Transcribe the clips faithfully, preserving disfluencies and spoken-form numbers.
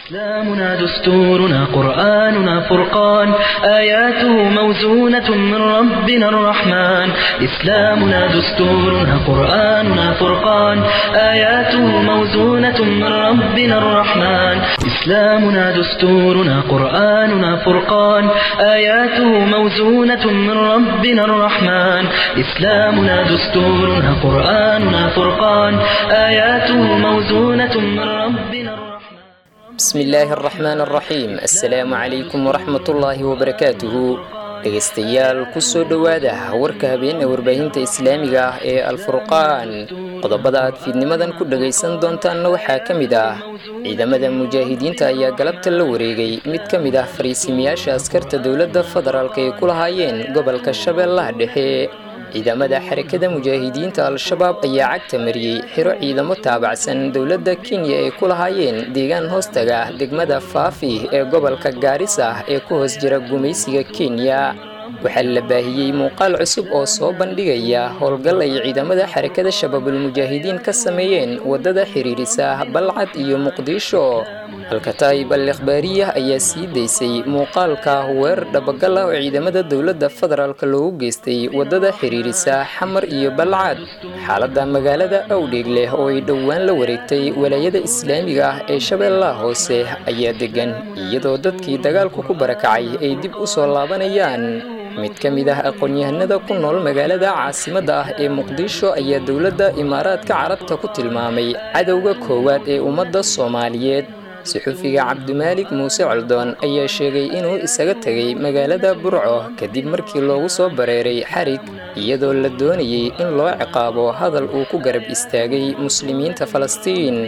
إسلامنا دستورنا قرآننا فرقان آياته موزونة من ربنا الرحمن إسلامنا دستورنا قرآننا فرقان آياته موزونة من ربنا الرحمن إسلامنا دستورنا قرآننا فرقان آياته موزونة من ربنا الرحمن إسلامنا دستورنا قرآننا فرقان آياته موزونة من ربنا الرحمن بسم الله الرحمن الرحيم السلام عليكم ورحمة الله وبركاته dhegeystayaal kusoo dhawaada warka habeen ee warbaahinta islaamiga ah ee alfurqaan qodobada aad fiidnimadan ku dhageysan doontaanna waxaa ka mid ah ciidamada mujaahidiinta ayaa galabta la wareegay mid ka mid ah fariisimayaasha askarta dowladda federaalka ay ku lahaayeen gobolka shabeellaha dhexe ciidamada xarakada mujaahidiinta al-shabaab ayaa cagta mariyay xiro ciidamo taabacsan dowladda Kenya ay ku lahaayeen deegaan hoostaga degmada Faafi ee gobolka Gaarisa ee ku hoos jira gumaysiga Kenya waxaa la baahiyay muuqaal cusub oo soo bandhigaya howlgal ay ciidamada xarakada shabaabul mujaahidiin ka sameeyeen wadada xiriirisa Balcad iyo Muqdisho الكتائب الإخبارية ayaa sii deysay muuqaalka weer dhabagal ah oo ciidamada dowladda federaalka loogu geystay wadada xiriirisa Xamar iyo Balcad xaaladda magaalada Awdheegle oo ay dhowaan la wareegtay walaayada islaamiga ah ee Shabeellaha Hoose ayaa degan iyadoo dadkii dagaalku ku barakacay ay dib u soo laabanayaan mid ka mid ah aqoon-yahanada ku nool magaalada caasimadda ah ee Muqdisho ayaa dowladda Imaaraadka Carabta ku tilmaamay cadowga koowaad ee ummadda Soomaaliyeed suxufiga Cabdimaalik Muuse Coldoon ayaa sheegay inuu isaga tagay magaalada Burco kadib markii loogu soo bareeray xarig iyadoo la doonayay in loo ciqaabo hadal uu ku garab istaagay muslimiinta Falastiin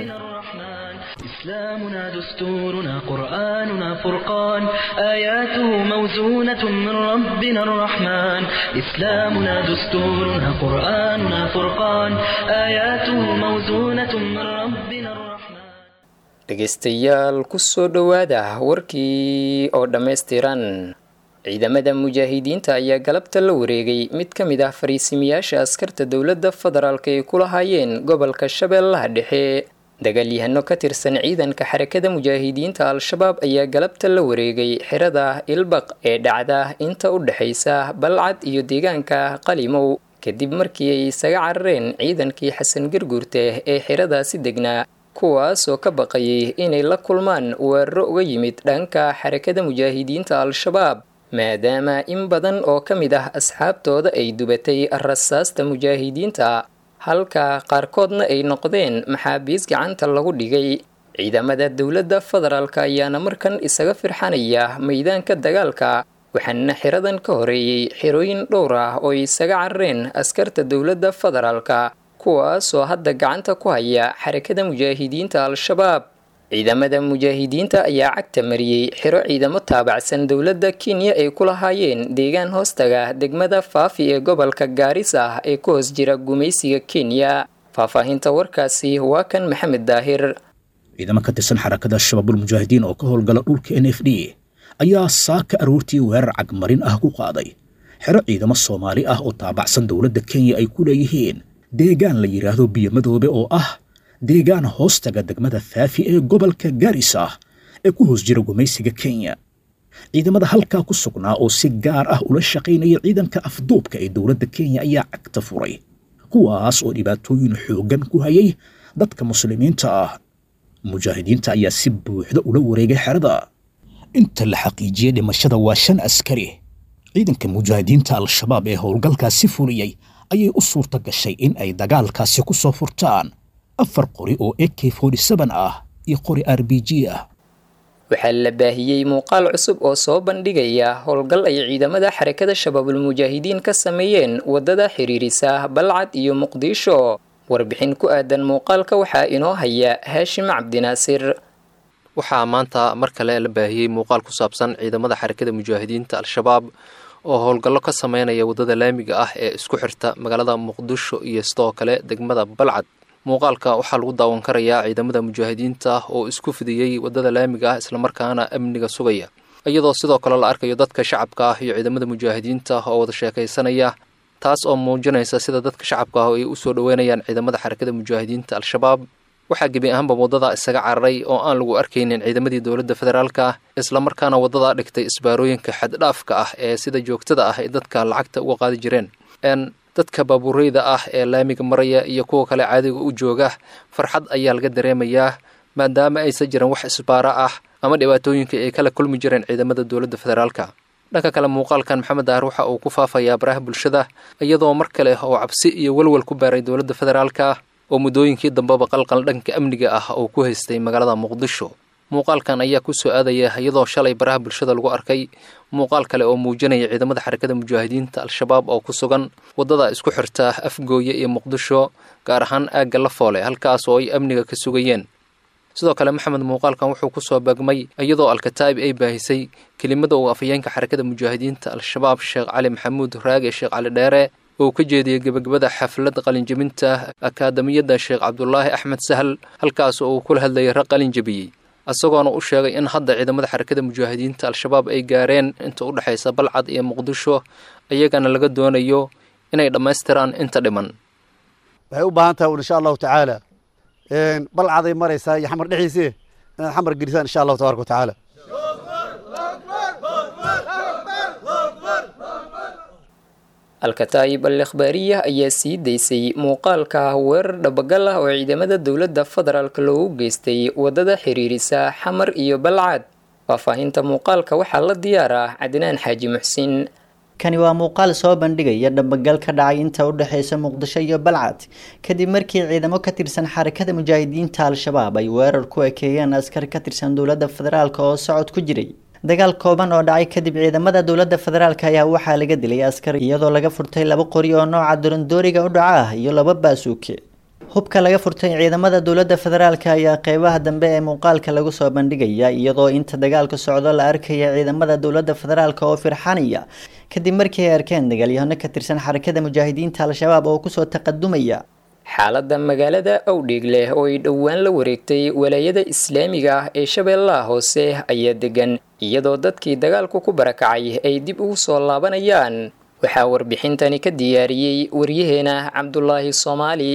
إسلامنا دستورنا قرآننا فرقان آياته موزونة من ربنا الرحمن إسلامنا دستورنا قرآننا فرقان آياته موزونة من ربنا الرحمن dhegeystayaal kusoo dhawaada warkii oo dhammaystiran ciidamada mujaahidiinta ayaa galabta la wareegay mid ka mid ah fariisimayaasha askarta dowladda federaalka ay ku lahaayeen gobolka Shabeellaha Dhexe dagaalyahano ka tirsan ciidanka xarakada mujaahidiinta al-shabaab ayaa galabta la wareegay xirada Ilbaq ee dhacda inta u dhaxaysa Balcad iyo deegaanka Qalimow kadib markii ay isaga carareen ciidankii Xasan Garguurte ee xiradaasi degnaa kuwaas oo ka baqayay inay la kulmaan weeraro uga yimid dhanka xarakada mujaahidiinta al-shabaab maadaama in badan oo ka mid ah asxaabtooda ay dubatay rasaasta mujaahidiinta halka qaarkoodna ay noqdeen maxaabiis gacanta lagu dhigay ciidamada dowladda federaalka ayaana markan isaga firxanaya maydaanka dagaalka waxaana xiradan ka horeeyay xirooyin dhowr ah oo isaga carareen askarta dowladda federaalka kuwaas oo hadda gacanta ku haya xarakada mujaahidiinta al-shabaab ciidamada mujaahidiinta ayaa cagta mariyay xiro ciidamo taabacsan dowladda Kenya ay ku lahaayeen deegaan hoostaga degmada Faafi ee gobolka Gaarisa ee ku hoos jira gumaysiga Kenya faahfaahinta warkaasi waa kan Maxamed Daahir ciidamo ka tirsan xarakada shabaabul mujaahidiin oo ka howlgala dhulka N F D ayaa saaka aroortii weerar cagmarin ah ku qaaday xiro ciidamo Soomaali ah oo taabacsan dowladda Kenya ay ku leeyihiin deegaan la yiraahdo biyo madoobe oo ah deegaan hoostaga degmada Faafi ee gobolka Gaarisa ee ku hoos jira gumaysiga Kenya ciidamada halka ku sugnaa oo si gaar ah ula shaqeynaya ciidanka afduubka ee dowladda Kenya ayaa cagta furay kuwaas oo dhibaatooyin xoogan ku hayay dadka muslimiinta ah mujaahidiinta ayaa si buuxda ula wareegay xerada inta la xaqiijiyay dhimashada waa shan askari ciidanka mujaahidiinta al-shabaab ee howlgalkaasi fuliyay ayay u suurta gashay in ay dagaalkaasi ku soo furtaan afar qori oo A K forty-seven ah iyo qori R P G ah waxaa la baahiyay muuqaal cusub oo soo bandhigaya howlgal ay ciidamada xarakada shabaabul mujaahidiin ka sameeyeen wadada xiriirisa Balcad iyo Muqdisho warbixin ku aadan muuqaalka waxaa inoo haya Haashim Cabdinaasir waxaa maanta mar kale la baahiyay muuqaal ku saabsan ciidamada xarakada mujaahidiinta al-shabaab oo howlgallo ka sameynaya wadada laamiga ah ee isku xirta magaalada Muqdisho iyo sidoo kale degmada Balcad muuqaalka waxaa lagu daawan karayaa ciidamada mujaahidiinta oo isku fidiyay wadada laamiga ah isla markaana amniga sugaya iyadoo sidoo kale la arkayo dadka shacabka ah iyo ciidamada mujaahidiinta oo wada sheekaysanaya taas oo muujinaysa sida dadka shacabka ah ay u soo dhaweynayaan ciidamada xarakada mujaahidiinta al-shabaab waxaa gebi ahaanba waddadaa isaga cararay oo aan lagu arkaynin ciidamadii dowladda federaalka ah islamarkaana waddadaa dhigtay isbaarooyinka xaddhaafka ah ee sida joogtada ah ay dadka lacagta uga qaadi jireen dadka baabuureyda ah ee laamiga maraya iyo kuwa kale caadiga u jooga farxad ayaa laga dareemayaa maadaama aysan jiran wax isbaara ah ama dhibaatooyinka ay kala kulmi jireen ciidamada dowladda federaalka dhanka kale muuqaalkan maxamed daahir waxa uu ku faafayaa baraha bulshada iyadoo mar kale oo cabsi iyo walwal ku baaray dowladda federaalka oo muddooyinkii dambeba qalqal dhanka amniga ah oo ku haystay magaalada muqdisho muuqaalkan ayaa ku soo aadaya iyadoo shalay baraha bulshada lagu arkay muuqaal kale oo muujinaya ciidamada xarakada mujaahidiinta al-shabaab oo ku sugan waddada isku xirta afgooye iyo muqdisho gaar ahaan aagga Lafoole halkaas oo ay amniga ka sugayeen sidoo kale maxamed muuqaalkan wuxuu ku soo baagmay iyadoo al-kataib ay baahisay kelimada uu afayeenka xarakada mujaahidiinta al-shabaab sheekh cali maxamuud raage sheekh cali dheere oo ka jeediyay gabagabada xaflad qalinjabinta akaadamiyadda sheekh cabdulaahi axmed sahal halkaas oo uu kula hadlayay rag qalinjabiyey asagoona u sheegay in hadda ciidamada xarakada mujaahidiinta al-shabaab ay gaareen inta u dhaxaysa balcad iyo muqdisho iyagana laga doonayo inay dhammaystiraan inta dhiman waxay u baahan tahay insha allahu tacaala balcaday maraysaa iyo xamar dhexdiisii inaad xamar gelisaan insha allahu tabaaraka watacaala al-kataib al-ikhbaariya ayaa sii daysay muuqaalka weerar dhabagal ah oo ciidamada dowladda federaalka loogu geystay waddada xiriirisa xamar iyo balcad faahfaahinta muuqaalka waxaa la diyaaraa cadnaan xaaji muxsin kani waa muuqaal soo bandhigaya dhabagal ka dhacay inta u dhaxaysa muqdisho iyo balcad kadib markii ciidamo ka tirsan xarakada mujaahidiinta al-shabaab ay weerar ku ekeeyeen askar ka tirsan dowladda federaalka oo socod ku jiray dagaal kooban oo dhacay kadib ciidamada dowladda federaalka ayaa waxaa laga dilay askar iyadoo laga furtay laba qori oo nooca dorondooriga u dhaca ah iyo laba baasuuke hubka laga furtay ciidamada dowladda federaalka ayaa qeybaha dambe ee muuqaalka lagu soo bandhigaya iyadoo inta dagaalka socdo la arkaya ciidamada dowladda federaalka oo firxanaya kadib markii ay arkeen dagaalyahano ka tirsan xarakada mujaahidiinta al-shabaab oo kusoo taqadumaya xaaladda magaalada awdheegle oo ay dhowaan la wareegtay walaayada islaamiga ah ee shabeellaha hoose ayaa degan iyadoo dadkii dagaalku ku barakacay ay dib ugu soo laabanayaan waxaa warbixintani ka diyaariyey waryaheena cabdulaahi soomaali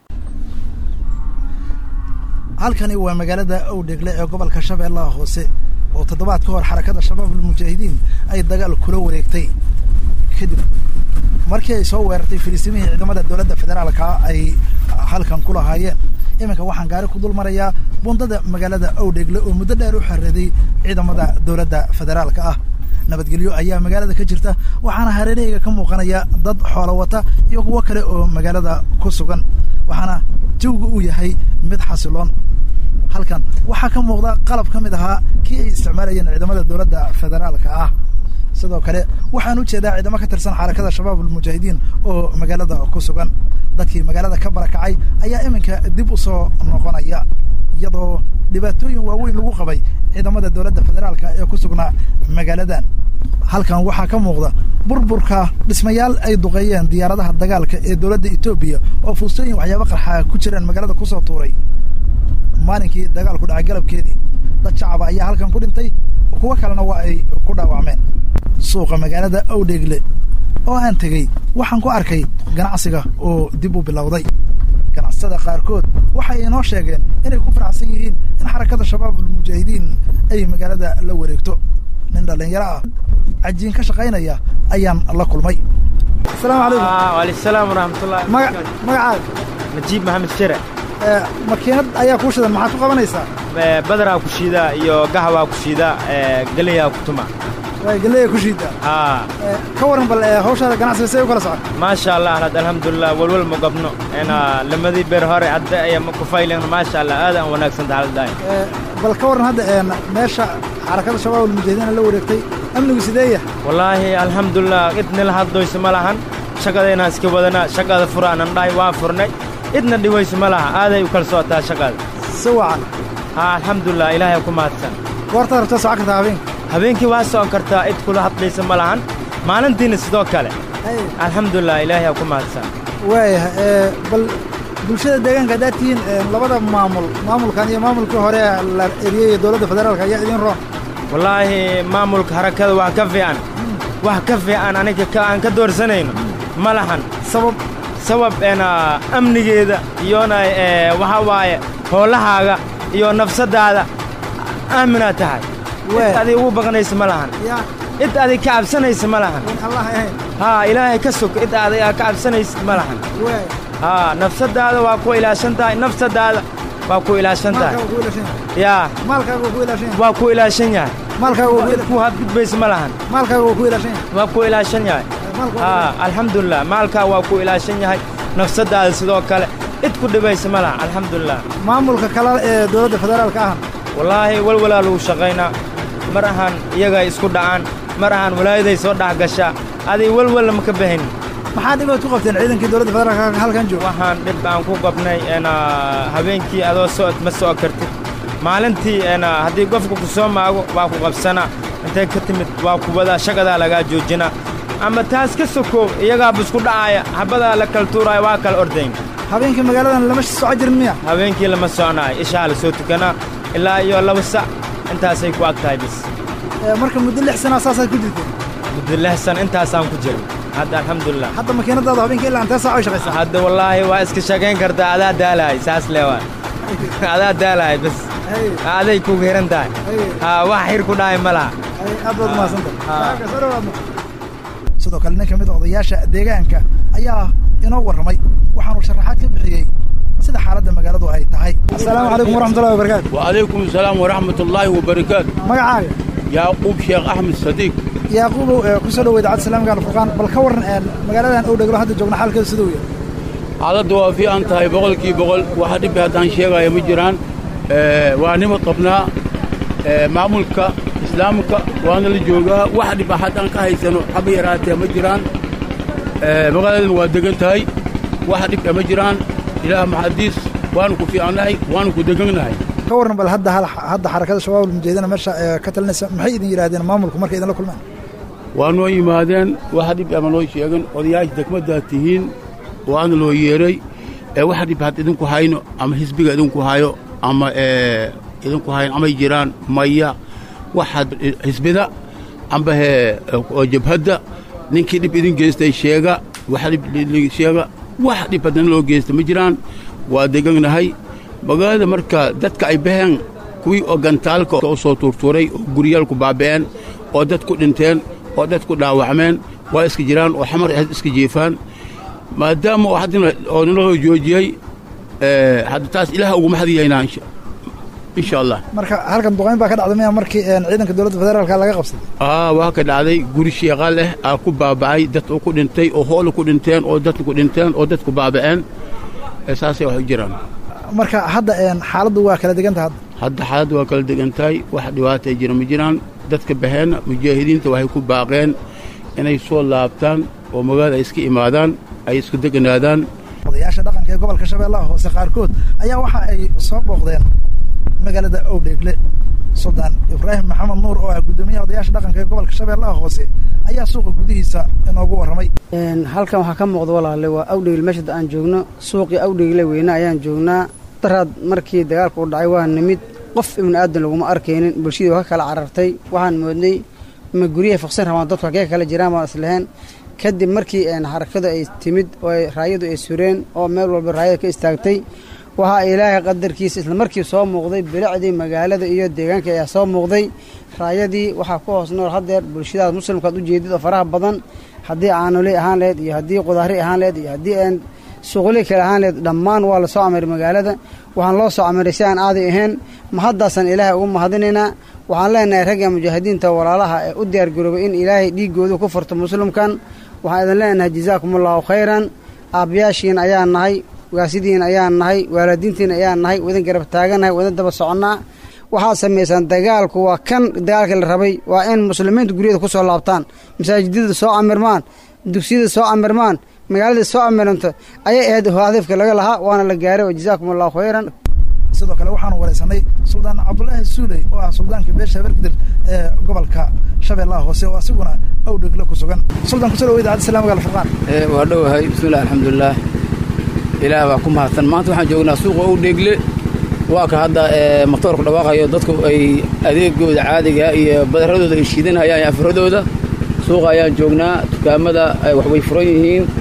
halkani waa magaalada awdheegle ee gobolka shabeellaha hoose oo toddobaad ka hor xarakada shabaabul mujaahidiin ay dagaal kula wareegtay kadib markii ay soo weerartay fariisimihii ciidamada dowladda federaalka ay halkan ku lahaayeen iminka waxaan gaari ku dul marayaa bundada magaalada awdheegle oo muddo dheer u xareeday ciidamada dowladda federaalka ah nabadgelyo ayaa magaalada ka jirta waxaana hareerahayga ka muuqanaya dad xoolo wata iyo kuwo kale oo magaalada ku sugan waxaana jawgu uu yahay mid xasiloon halkan waxaa ka muuqda qalab ka mid ahaa kii ay isticmaalayeen ciidamada dowladda federaalka ah sidoo kale waxaan u jeedaa ciidamo ka tirsan xarakada shabaabul mujaahidiin oo magaalada ku sugan dadkii magaalada ka barakacay ayaa iminka dib u soo noqonaya iyadoo dhibaatooyin waaweyn lagu qabay ciidamada dowladda federaalka ee ku sugnaa magaaladan halkan waxaa ka muuqda burburka dhismayaal ay duqeeyeen diyaaradaha dagaalka ee dowladda Itoobiya oo fuustooyin waxyaabo qarxa ku jiraan magaalada ku soo tuuray maalinkii dagaalku dhacay galabkeedii dad shacab ayaa halkan ku dhintay kuwa kalena waa ay ku dhaawacmeen suuqa magaalada awdheegle oo aan tegey waxaan ku arkay ganacsiga oo dib u bilowday ganacsatada qaarkood waxay inoo sheegeen inay ku faraxsan yihiin in xarakada shabaabul mujaahidiin ay magaalada la wareegto nin dhalinyaro ah cajiin ka shaqaynaya ayaan la kulmay asalaamu calaykum waaleykum salaam waraxmatullahi magacaaga najiib maxamed shire makiinad ayaa kuu shidan maxaad ku qabanaysaa badaraa ku shiidaa iyo gaxwaa ku shiidaa galeyaa ku tuma galeya ku shiida ka waran bal hawshaada ganacsiga say u kala socon maasha allah had alxamdulilah walwal ma qabno ina lamadii beer hore hadda ayaa ku fayleen maasha allah aad aan wanaagsan tahay bal ka waran hadda meesha xarakada shabaabul mujaahidiin la wareegtay amnigu sideeya wallaahi alxamdulilah idna la hadlayso ma lahan shaqadeena iska wadana shaqada furaanan dhahay waa furnay idna dhiwayso ma laha aaday u kala socotaa shaqada si wacan ha alxamdulilah ilaahay ku mahadsan goorta rabta soo kartaa habeenka habeenkii waa soo kartaa cid kula hadlaysa ma lahan maalintiina sidoo kale alxamdulilah ilaahay ku mahadsan waayahay bal bulshada deegaanka haddaad tihiin labada maamul maamulkan iyo maamulkii hore la eriyey dowladda federaalka ayaa idin roon wallaahi maamulka harakada wax ka fiican wax ka fiican aniga aan ka doorsanayno ma lahan sabab sabab ena amnigeeda iyona waxaa waaye hoolahaaga iyo nafsadaada aaminaa tahay cid adig ugu baqanaysa ma lahan cid adig ka cabsanaysa ma lahan haa ilaahay ka sog cid adig ka cabsanaysa ma lahan haa nafsadaada waa ku ilaashan tahay nafsadaada waa ku ilaashan tahay yaa maalkaaga ku ilaashan waa ku ilaashan yahay maalkaaga ku hadgudbaysa ma lahan maalkaaga ku ilaashan yahay waa ku ilaashan yahay haa alxamdulilah maalkaa waa ku ilaashan yahay nafsadaada sidoo kale cid ku dhibaysa ma lahan alxamdulilah maamulka kale ee dowladda federaalka ah wallaahi walwalaa lagu shaqaynaa mar ahaan iyagay isku dhacaan mar ahaan walaayaday soo dhex gashaa aday walwalla ma ka bahin maxaa dhibaad ku qabteen ciidankii dowladda federaalka halkan jooga waxaan dhib aan ku qabnay habeenkii adoo socod ma soo kartid maalintii haddii qofka ku soo maago waa ku qabsanaa intay ka timid waa kubadaa shaqadaa lagaa joojinaa ama taas ka sokow iyagaaba isku dhacaaya habadaa la kala tuuraaya waa kala ordayn habeenkii magaaladan lama soco jirin miya habeenkii lama soconaayo ishaa la soo tukanaa ilaa iyo laba sac intaasay ku ag tahay bis marka muddo lix sana saasaad ku jirteen muddo lix sana intaasaan ku jiray hadda alxamdulilah hadda makiinadaada habeenkii ilaa intee saac ay shaqaysaa hadda wallaahi waa iska shaqayn kartaa adaa daalahay saas leewaa adaa daalahay bas aday kugu hiran tahay haa wax xir ku dhahay ma laha aad baad umahadsantahay sidoo kale nin ka mid a odayaasha deegaanka ayaa inoo warramay waxaanu sharaxaad ka bixiyey sida xaaladda magaaladu ay tahay assalaamu calaykum waraxmatullahi wabarakaatu wacalaykum assalaam waraxmatullaahi wabarakaatu magacaaga yaaquub sheekh axmed sadiiq yaaquubow ku soo dhaweyd cad salaamka alfurqaan bal ka warran magaaladan ow dheglo hadda joogna xaalkeedu siduu yahay xaaladda waa fiican tahay boqolkii boqol waxa dhibbi haddaan sheegaya ma jiraan waa nima qabnaa maamulka islaamka waana la joogaa wax dhibba haddaan ka haysano haba yaraatee ma jiraan magaaladan waa degan tahay wax dhibka ma jiraan ilaah maxadiis waanu ku fiicannahay waanu ku degannahay ka warran bal hadda hadda xarakada shabaab almujahidiina meesha ka talinaysa maxay idin yidhaahdeen maamulku markay idinla kulmaan waa noo yimaadeen wax dhib ama noo sheegan odayaasha degmaddaa tihiin waana loo yeeray wax dhib had idinku hayno ama xisbiga idinku hayo ama idinku hayn amay jiraan maya waxaad xisbida amba oo jabhadda ninkii dhib idin geystay sheega wax dhib sheega wax dhib haddana loo geysta ma jiraan waa degannahay magaalada marka dadka ay baheen kuwii oo gantaalka u soo tuurtuuray oo guryaalku baaba'een oo dad ku dhinteen oo dad ku dhaawacmeen waa iska jiraan oo xamar ahayd iska jiifaan maadaama oo haddana oo naloo joojiyey hadda taas ilaah ugu mahadiyaynaa insha allah marka halkan duqayn baa ka dhacday miya markii ciidanka dowladda federaalka laga qabsaday aa waa ka dhacday guri sheeqa leh aa ku baaba'ay dad oo ku dhintay oo hool ku dhinteen oo dad ku dhinteen oo dad ku baaba'een saasay wax u jiraan marka hadda xaaladdu waa kala degan tahay hadda xaaladdu waa kala degan tahay wax dhibaato ay jira ma jiraan dadka baheen mujaahidiinta waxay ku baaqeen inay soo laabtaan oo magaalada ay iska imaadaan ay isku deganaadaan odayaasha dhaqanka ee gobolka shabeellaha hoose qaarkood ayaa waxa ay soo booqdeen magaalada owdheegle suldaan ibraahim maxamed nuur oo ah guddoomiyaha odayaasha dhaqanka ee gobolka shabeellaha hoose ayaa suuqa gudihiisa inoogu warramay halkan waxaa ka muuqda walaale waa awdheegle meeshada aan joogno suuqii awdheegle weyne ayaan joognaa daraad markii dagaalka u dhacay waa nimid qof ibnu aadan laguma arkaynin bulshadii waa ka kala carartay waxaan moodnay ma guryahay faqsan rabaan dadku hakee kala jiraan baan islaheen kadib markii xarakadu ay timid oo raayadu ay sureen oo meel walba raayada ka istaagtay waxaa ilaahay qadarkiisa isla markii soo muuqday bilicdii magaalada iyo deegaanka ayaa soo muuqday raayadii waxaa ku hoos nool haddeer bulshadaas muslimkaad u jeedid oo faraha badan haddii caanoley ahaan laheyd iyo haddii qudaari ahaan laheyd iyo haddii aan suuqley kale ahaan laheyd dhammaan waa la soo camiray magaalada waxaan loo soo camiray si aan aadi ahayn mahaddaasaan ilaahay ugu mahadinaynaa waxaan leenahay ragga mujaahidiinta walaalaha ee u diyaargaroobay in ilaahay dhiiggooda ku furto muslimkan waxaan idin leenahay jazaakumullahu khayran aabbayaashiin ayaan nahay waasidiin ayaan nahay waalidiintiin ayaan nahay wadan garab taaganahay wadan daba soconnaa waxaad samaysaan dagaalku waa kan dagaalkii la rabay waa in muslimiintu guryada ku soo laabtaan masaajidada soo camirmaan dugsiyada soo camirmaan magaalada soo camiranto ayay ahayd hadafka laga lahaa waana la gaaray jazaakumullahu khayran sidoo kale waxaanu waraysanay suldaan cabdulaahi suuley oo ah suldaanka beesha habargidir ee gobolka shabeellaha hoose oo asiguna awdheegle ku sugan suldaan kusoo dhaweyd cad salaam magaala furqaan waa dhowahay bismillahi alxamdulilah ilaah baa ku mahadsan maanta waxaan joognaa suuqa owdheegle waa ka hadda matoorku dhawaaqayo dadku ay adeegooda caadiga iyo badaradooda ay shiidanayaan iyo afaradooda suuqa ayaan joognaa dukaamada wax way furan yihiin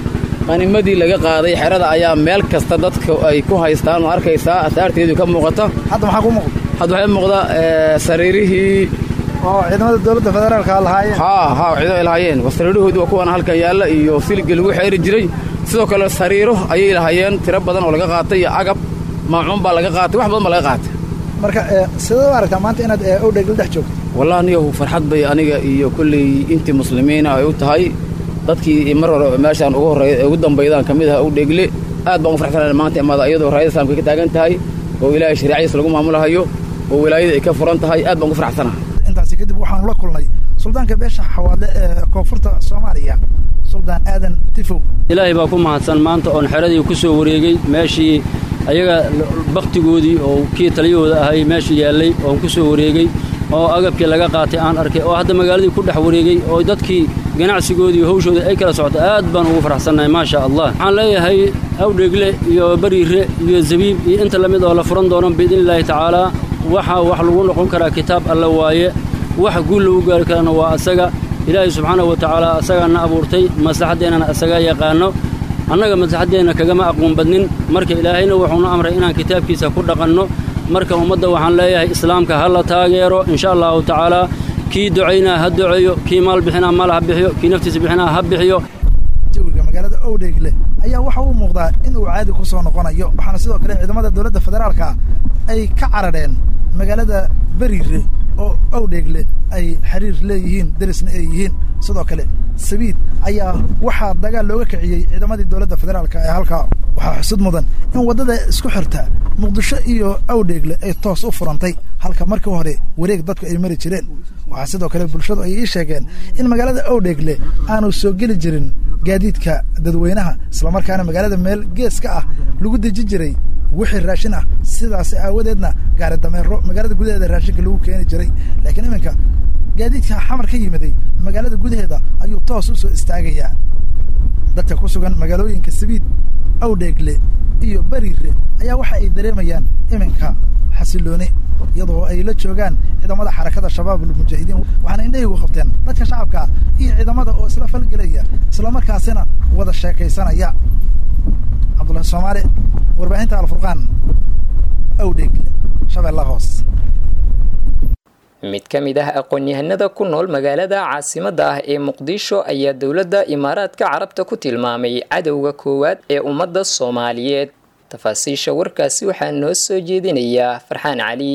qanimadii laga qaaday xerada ayaa meel kasta dadka ay ku haystaan oo arkaysaa asaarteedu ka muuqata hadda maxaa ku muuqda hadda waxay muuqda sariirihii oo ciidamada dawladda federaalka lahaayeen haa haa ciidamada lahaayeen wasariirahoodu waa kuwan halkan yaalla iyo silga lagu xeeri jiray sidoo kale sariiro ayay lahaayeen tiro badan oo laga qaatay iyo agab maacuun baa laga qaatay wax badan baa laga qaatay marka sidoo aragtaa maanta inaad Awdheegle dhex joogto wallahi aniga farxad bay aniga iyo kulli intii muslimiina ay u tahay dadkii mar hore meeshaan ugu horeeyay ugu dambeeyaan kamid ah Awdheegle aad baan u faraxsanahay maanta imaada iyadoo raayada islaamka ka taagan tahay oo ilaahay shariicadiisa lagu maamulayo oo wilaayada ay ka furan tahay aad baan u faraxsanahay intaasi kadib waxaan la kulnay suldaanka beesha xawaale ee koonfurta Soomaaliya suldaan aadan tifow ilaahay baa ku mahadsan maanta oo xeradii ku soo wareegay meeshii ayaga baqtigoodii oo kii taliyooda ahay meeshii yaalay oo ku soo wareegay oo agabkii laga qaatay aan arkay oo hadda magaaladii ku dhex wareegay oo dadkii ganacsigoodii iyo hawshooda ay kala socoto aad baan ugu faraxsanahay ma sha Allah waxaan leeyahay Awdheegle iyo Bariire iyo Zabiib iyo inta lamid oo la furan doono biidnillaahi tacaala waxa wax lagu noqon karaa kitaab alla waaye wax guul lagu gaari karana waa asaga ilaahay subxaanahu wa tacaala asagana abuurtay maslaxadeena asaga yaqaano annaga maslaxadeena kagama aqoon badnin marka ilaahayna wuxuu amray inaan kitaabkiisa ku dhaqanno marka ummadda waxaan leeyahay islaamka ha la taageero insha Allah tacaala kii ducayna ha duceeyo kii maal bixina maal ha bixiyo kii naftiisa bixina ha bixiyo jawiga magaalada Awdheegle ayaa waxa uu muuqdaa in uu caadi ku soo noqonayo waxaana sidoo kale ciidamada dawladda federaalka ay ka carareen magaalada Bariire oo Awdheegle ay xiriir leeyihiin darisna ay yihiin sidoo kale Sabiid ayaa waxa dagaal looga kiciyay ciidamadii dawladda federaalka ee halka waxa xusud mudan in wadada isku xirta Muqdisho iyo Awdheegle ay toos u furantay halka markii hore wareeg dadku ay mari jireen waxa sidoo kale bulshadu ay sheegeen in magaalada Awdheegle aanu soo gali jirin gaadiidka dadweynaha isla markaana magaalada meel geeska ah lagu dejin jiray wixii raashin ah sidaas aawadeedna gaari dameero magaalada gudaheeda raashinka lagu keeni jiray laakiin iminka gaadiidka xamar ka yimiday magaalada gudaheeda ayuu toos u soo istaagayaa dadka ku sugan magaalooyinka Sabiid Awdheegle iyo Bariire ayaa waxa ay dareemayaan iminka xasilooni iyadoo ay la joogaan ciidamada xarakada shabaabul mujaahidiin waxaana indhahay ugu qabteen dadka shacabka iyo ciidamada oo isla falgalaya isla markaasina wada sheekaysanaya Abdullah Soomaali warbaahinta Al-Furqaan Awdheegle Shabeellaha Hoose mid ka mid ah aqoon-yahanada ku nool magaalada caasimadda ah ee Muqdisho ayaa dawladda Imaaraadka Carabta ku tilmaamay cadowga koowaad ee ummadda Soomaaliyeed tafaasiisha warkaasi waxaa noo soo jeedinaya Farxaan Cali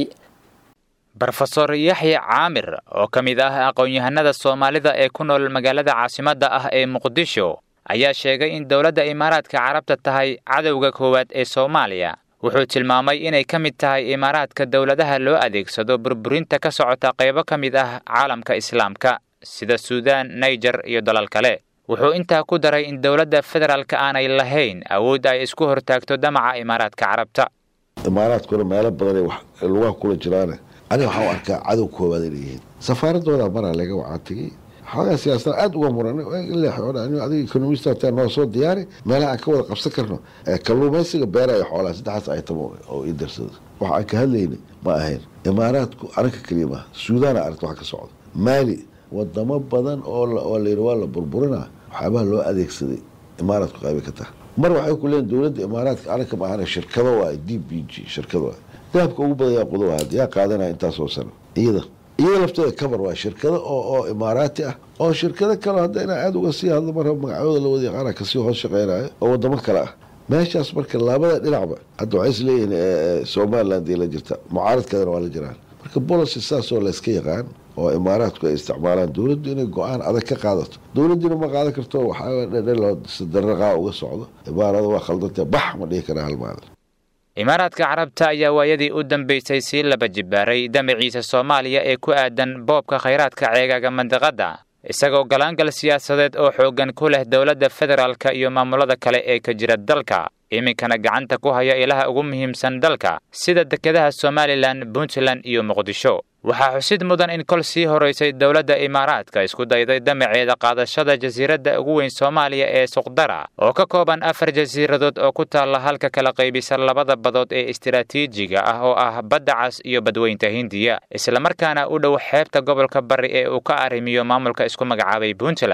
Professor Yaxya Caamir oo ka mid ah aqoon-yahanada Soomaalida ee ku nool magaalada caasimadda ah ee Muqdisho ayaa sheegay in dawladda Imaaraadka Carabta tahay cadowga koowaad ee Soomaaliya wuxuu tilmaamay inay ka mid tahay Imaaraadka dawladaha loo adeegsado burburinta ka socota qaybo ka mid ah caalamka Islaamka sida Suudaan, Niger iyo dalal kale wuxuu intaa ku daray in dawladda federaalka aanay lahayn awood ay isku hortaagto damaca Imaaraadka Carabta Imaaraadkuna meelo badan wax lugaha kula jiraan aniga waxaan u arkaa cadow koowaad inay yihiin safaaradooda maraa laga wacatay xoogaa siyaasadda aad uga muran ilaa xoolaha aniga adiga economista taa noo soo diyaari meelaha aan ka wada qabsan karno kalluumaysiga beeraha iyo xoolaha saddexaas ay tamo oo ii darsada waxa aan ka hadlaynay ma ahayn Imaaraadku arrinka kaliya ma Suudaan aragto waxa ka socda Mali wadamo badan oo oo la yiraahdo la burburina waxyaabaha loo adeegsaday Imaaraadku qayb ka tahay mar waxay ku leeyihiin dawladda Imaaraadka arrinka ma ahana shirkado waa D B G shirkado dahabka ugu badan yaa qudawa yaa qaadanaya intaas oo sano iyada iyo lafteeda kabar waa shirkado oo oo Imaaraati ah oo shirkado kale hadda in aad uga sii hadlo mar magacooda la wada yaqaan ka sii hoos shaqeynaayo oo wadamo kale ah meeshaas marka labada dhinacba hadda waxay isleeyihiin Somaliland la jirta mucaaradkeedana waa la jiraan marka policy saas oo la iska yaqaan oo Imaaraadku ay isticmaalaan dawladdu inay go'aan adag ka qaadato dawladdu ma qaadan karto waxa dhadhalo sadarqa uga socdo ibaarada waa khaldantay bax ma dhihi karaa hal maalin Imaaraadka Carabta ayaa waayadii u dambeysay si laba jibaaray damaciisa Soomaaliya ee ku aadan boobka kheyraadka ceegaaga mandaqada isagoo galaangal siyaasadeed oo xoogan ku leh dawladda federaalka iyo maamulada kale ee ka jira dalka iminkana gacanta ku haya ilaha ugu muhiimsan dalka sida dekedaha Somaliland, Puntland iyo Muqdisho waxaa xusid mudan in kol sii horeysay dawladda Imaaraadka isku dayday damaceeda qaadashada jasiiradda ugu weyn Soomaaliya ee Suqdara oo ka kooban afar jasiiradood oo ku taala halka kala qaybisa labada badood ee istiraatiijiga ah oo ah Badda Cas iyo Badweynta Hindiya isla markaana u dhow xeebta gobolka Bari ee uu ka arrimiyo maamulka isku magacaabay Puntland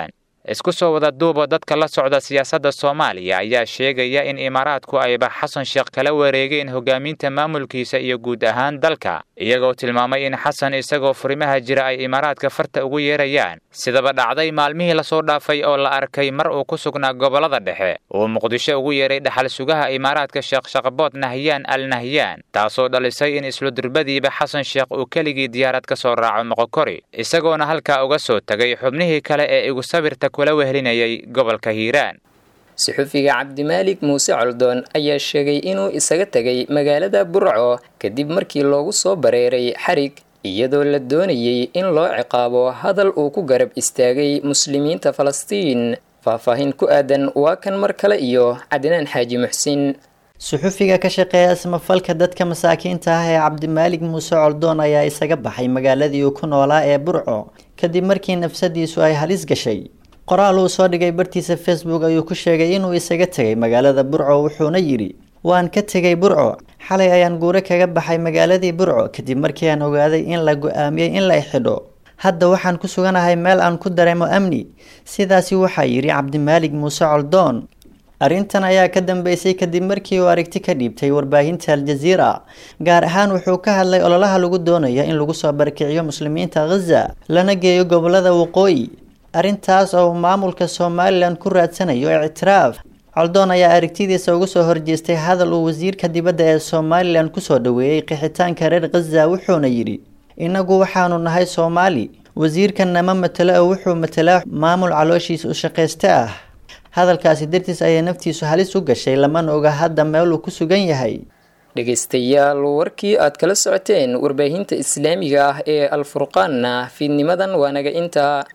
isku soo wada duuba dadka la socda siyaasadda Soomaaliya ayaa sheegaya in Imaaraadku ayba Xasan Sheekh kala wareegeen hogaaminta maamulkiisa iyo guud ahaan dalka iyagoo tilmaamay in Xasan isagoo furimaha jira ay Imaaraadka farta ugu yeerayaan sidaba dhacday maalmihii la soo dhaafay oo la arkay mar uu ku sugnaa gobolada dhexe oo Muqdisho ugu yeeray dhaxal sugaha Imaaraadka Sheekh Shaqbood Nahyan Al Nahyan taasoo dhalisay in isla durbadiiba Xasan Sheekh uu kaligii diyaarad ka soo raaco Moqokori isagoona halka uga soo tagay xubnihii kale ee igu sabirta kula wehlinayay gobolka Hiiraan. suxufiga Cabdimaalik Muuse Coldoon ayaa sheegay inuu isaga tagay magaalada Burco kadib markii loogu soo bareeray xarig iyadoo la doonayay in loo ciqaabo hadal uu ku garab istaagay muslimiinta Falastiin. faahfaahin ku aadan waa kan mar kale iyo Cadnaan Xaaji Muxsin. suxufiga ka shaqeeya samafalka dadka masaakiinta ah ee Cabdimaalik Muuse Coldoon ayaa isaga baxay magaaladii uu ku noolaa ee Burco kadib markii nafsadiisu ay halis gashay. qoraal uu soo dhigay bartiisa Facebook ayuu ku sheegay inuu isaga tagay magaalada Burco wuxuuna yiri waan ka tagay Burco xalay ayaan guure kaga baxay magaaladii Burco kadib markii aan ogaaday in la go'aamiyay in la xidho hadda waxaan ku suganahay meel aan ku dareemo amni sidaasi waxa yiri Cabdimaalik Muuse Coldoon. arrintan ayaa ka dambeysay kadib markii uu aragti ka dhiibtay warbaahinta Al Jazeera gaar ahaan wuxuu ka hadlay ololaha lagu doonayo in lagu soo barkiciyo muslimiinta Gaza lana geeyo gobolada waqooyi arrintaas oo maamulka Soomaaliland ku raadsanayo ictiraaf. Coldoon ayaa aragtidiisa ugu soo horjeestay hadal uu wasiirka dibadda ee Soomaaliland ku soo dhaweeyay qixitaanka reer Gaza wuxuuna yiri inagu waxaanu nahay Soomaali wasiirkan nama matala oo wuxuu matalaa maamul calooshiisa u shaqeysta ah. hadalkaasi dartiis ayaa naftiisu halis u gashay lamana oga hadda meel uu ku sugan yahay. dhegeystayaal warkii aad kala socoteen warbaahinta islaamiga ah ee Al Furqaan fiidnimadan waa naga inta